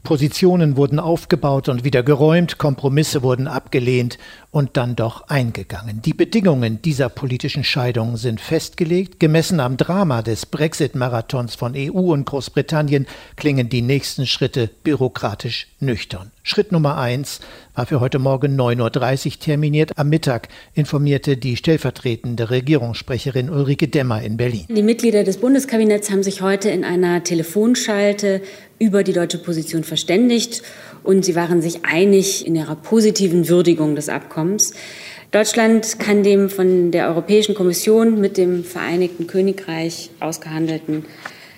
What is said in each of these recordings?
Positionen wurden aufgebaut und wieder geräumt, Kompromisse wurden abgelehnt und dann doch eingegangen. Die Bedingungen dieser politischen Scheidung sind festgelegt. Gemessen am Drama des Brexit-Marathons von EU und Großbritannien klingen die nächsten Schritte bürokratisch nüchtern. Schritt Nummer 1 war für heute Morgen 9.30 Uhr terminiert. Am Mittag informierte die stellvertretende Regierungssprecherin Ulrike Demmer in Berlin. Die Mitglieder des Bundeskabinetts haben sich heute in einer Telefonschalte über die deutsche Position verständigt und sie waren sich einig in ihrer positiven Würdigung des Abkommens. Deutschland kann dem von der Europäischen Kommission mit dem Vereinigten Königreich ausgehandelten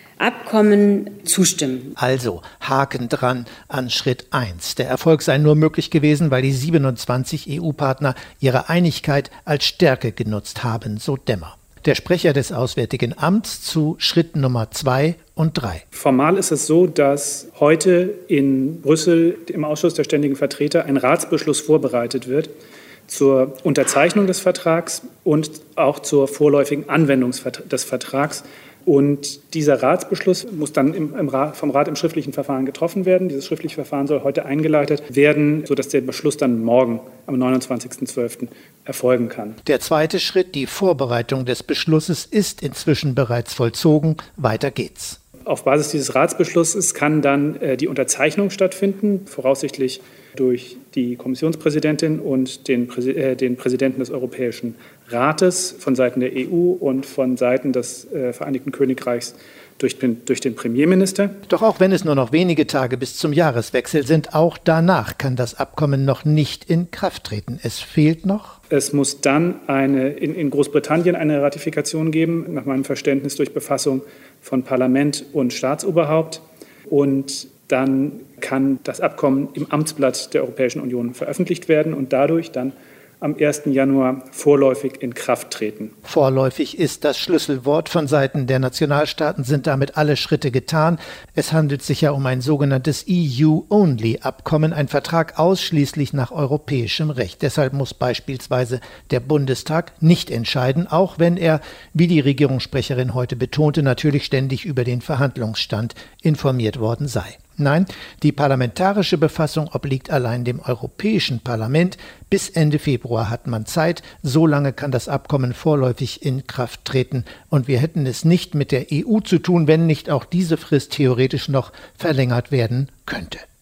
Abkommen zustimmen. Also Haken dran an Schritt 1. Der Erfolg sei nur möglich gewesen, weil die 27 EU-Partner ihre Einigkeit als Stärke genutzt haben, so Demmer. Der Sprecher des Auswärtigen Amts zu Schritt Nummer 2 und 3. Formal ist es so, dass heute in Brüssel im Ausschuss der Ständigen Vertreter ein Ratsbeschluss vorbereitet wird zur Unterzeichnung des Vertrags und auch zur vorläufigen Anwendung des Vertrags. Und dieser Ratsbeschluss muss dann vom Rat im schriftlichen Verfahren getroffen werden. Dieses schriftliche Verfahren soll heute eingeleitet werden, sodass der Beschluss dann morgen am 29.12. erfolgen kann. Der zweite Schritt, die Vorbereitung des Beschlusses, ist inzwischen bereits vollzogen. Weiter geht's. Auf Basis dieses Ratsbeschlusses kann dann die Unterzeichnung stattfinden, voraussichtlich durch die Kommissionspräsidentin und den Präsidenten des Europäischen Rates von Seiten der EU und von Seiten des Vereinigten Königreichs durch den Premierminister. Doch auch wenn es nur noch wenige Tage bis zum Jahreswechsel sind, auch danach kann das Abkommen noch nicht in Kraft treten. Es fehlt noch? Es muss dann in Großbritannien eine Ratifikation geben, nach meinem Verständnis durch Befassung von Parlament und Staatsoberhaupt. Und dann kann das Abkommen im Amtsblatt der Europäischen Union veröffentlicht werden und dadurch dann am 1. Januar vorläufig in Kraft treten. Vorläufig ist das Schlüsselwort. Von Seiten der Nationalstaaten sind damit alle Schritte getan. Es handelt sich ja um ein sogenanntes EU-Only-Abkommen, ein Vertrag ausschließlich nach europäischem Recht. Deshalb muss beispielsweise der Bundestag nicht entscheiden, auch wenn er, wie die Regierungssprecherin heute betonte, natürlich ständig über den Verhandlungsstand informiert worden sei. Nein, die parlamentarische Befassung obliegt allein dem Europäischen Parlament. Bis Ende Februar hat man Zeit. So lange kann das Abkommen vorläufig in Kraft treten. Und wir hätten es nicht mit der EU zu tun, wenn nicht auch diese Frist theoretisch noch verlängert werden könnte.